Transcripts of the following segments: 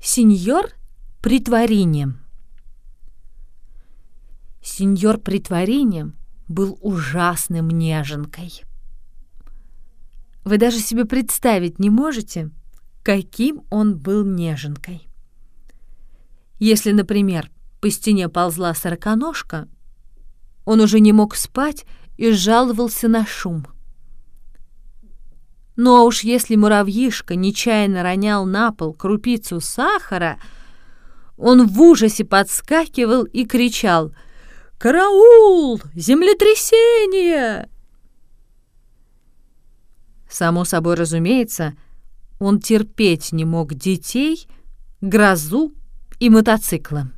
Сеньор Притворение. Сеньор Притворение был ужасным неженкой. Вы даже себе представить не можете, каким он был неженкой. Если, например, по стене ползла сороконожка, он уже не мог спать и жаловался на шум. Ну а уж если муравьишка нечаянно ронял на пол крупицу сахара, он в ужасе подскакивал и кричал: «Караул! Землетрясение!» Само собой разумеется, он терпеть не мог детей, грозу и мотоциклы.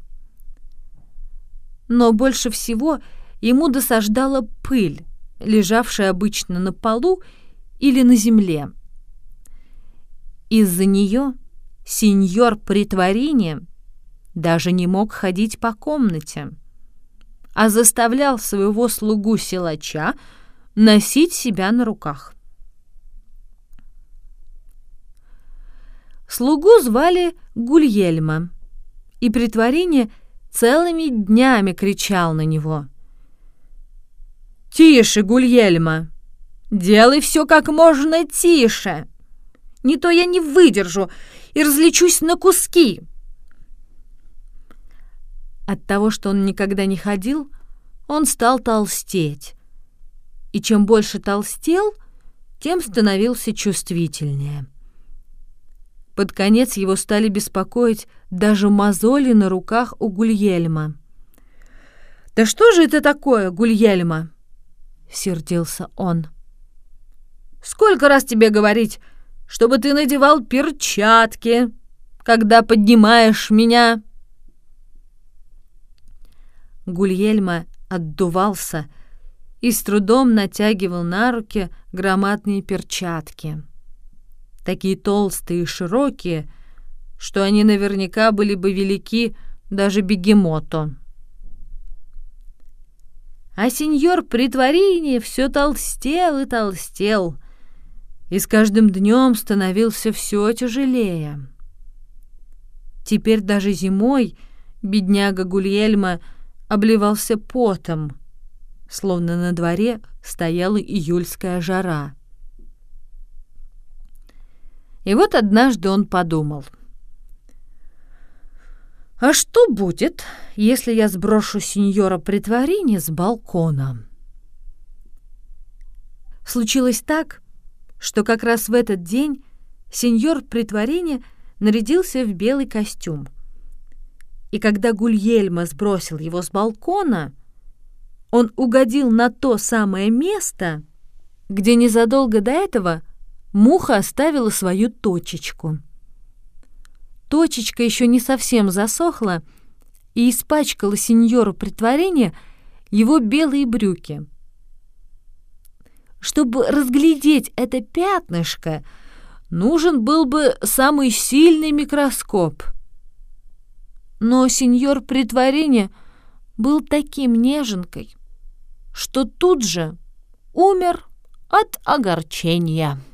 Но больше всего ему досаждала пыль, лежавшая обычно на полу или на земле. Из-за нее сеньор Притворение даже не мог ходить по комнате, а заставлял своего слугу-силача носить себя на руках. Слугу звали Гульельма, и Притворение целыми днями кричал на него: «Тише, Гульельма! Делай все как можно тише! Не то я не выдержу и разлечусь на куски!» От того, что он никогда не ходил, он стал толстеть. И чем больше толстел, тем становился чувствительнее. Под конец его стали беспокоить даже мозоли на руках у Гульельма. «Да что же это такое, Гульельма?» — сердился он. «Сколько раз тебе говорить, чтобы ты надевал перчатки, когда поднимаешь меня?» Гульельма отдувался и с трудом натягивал на руки громадные перчатки, такие толстые и широкие, что они наверняка были бы велики даже бегемоту. А сеньор Притворение все толстел и толстел, и с каждым днем становился все тяжелее. Теперь даже зимой бедняга Гульельма обливался потом, словно на дворе стояла июльская жара. И вот однажды он подумал: «А что будет, если я сброшу сеньора Притворение с балкона?» Случилось так, что как раз в этот день сеньор Притворение нарядился в белый костюм. И когда Гульельма сбросил его с балкона, он угодил на то самое место, где незадолго до этого муха оставила свою точечку. Точечка еще не совсем засохла и испачкала сеньору Притворение его белые брюки. Чтобы разглядеть это пятнышко, нужен был бы самый сильный микроскоп. Но сеньор Притворение был таким неженкой, что тут же умер от огорчения.